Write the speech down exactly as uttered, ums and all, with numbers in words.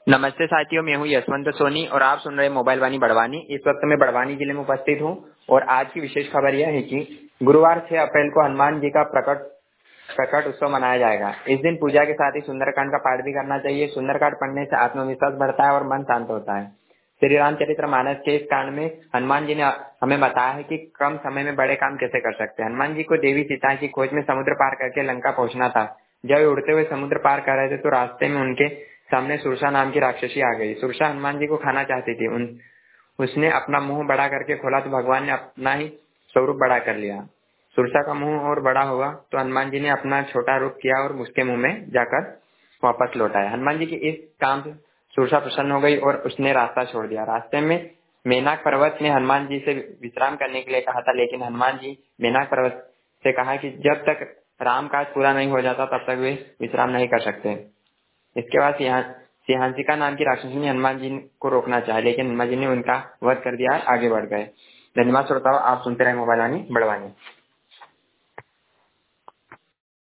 नमस्ते साथियों, मैं हूं यशवंत सोनी और आप सुन रहे हैं मोबाइल वाणी बड़वानी। इस वक्त मैं बड़वानी जिले में उपस्थित हूं और आज की विशेष खबर यह है कि गुरुवार छह अप्रैल को हनुमान जी का प्रकट प्रकट उत्सव मनाया जाएगा। इस दिन पूजा के साथ ही सुंदरकांड का पाठ भी करना चाहिए। सुंदरकांड पढ़ने से आत्मविश्वास बढ़ता है और मन शांत होता है। श्री रामचरितमानस के इस कांड में हनुमान जी ने हमें बताया है कि कम समय में बड़े काम कैसे कर सकते हैं। हनुमान जी को देवी सीता की खोज में समुद्र पार करके लंका पहुंचना था। जब वे उड़ते हुए समुद्र पार कर रहे थे तो रास्ते में उनके सामने सुरसा नाम की राक्षसी आ गई। सुरसा हनुमान जी को खाना चाहती थी। उन उसने अपना मुंह बड़ा करके खोला तो भगवान ने अपना ही स्वरूप बड़ा कर लिया। सुरसा का मुंह और बड़ा हुआ तो हनुमान जी ने अपना छोटा रूप किया और उसके मुंह में जाकर वापस लौट आया। हनुमान जी के इस काम से सुरसा प्रसन्न हो गई और उसने रास्ता छोड़ दिया। रास्ते में मेनाक पर्वत ने हनुमान जी से विश्राम करने के लिए कहा था, लेकिन हनुमान जी मेनाक पर्वत से कहा कि जब तक राम काज पूरा नहीं हो जाता तब तक वे विश्राम नहीं कर सकते। इसके बाद सिंहासिका नाम की राक्षसी ने हनुमान जी को रोकना चाहा, लेकिन हनुमान जी ने उनका वध कर दिया, आगे बढ़ गए। धन्यवाद श्रोताओं, आप सुनते रहे मोबाइल वाणी बड़वानी।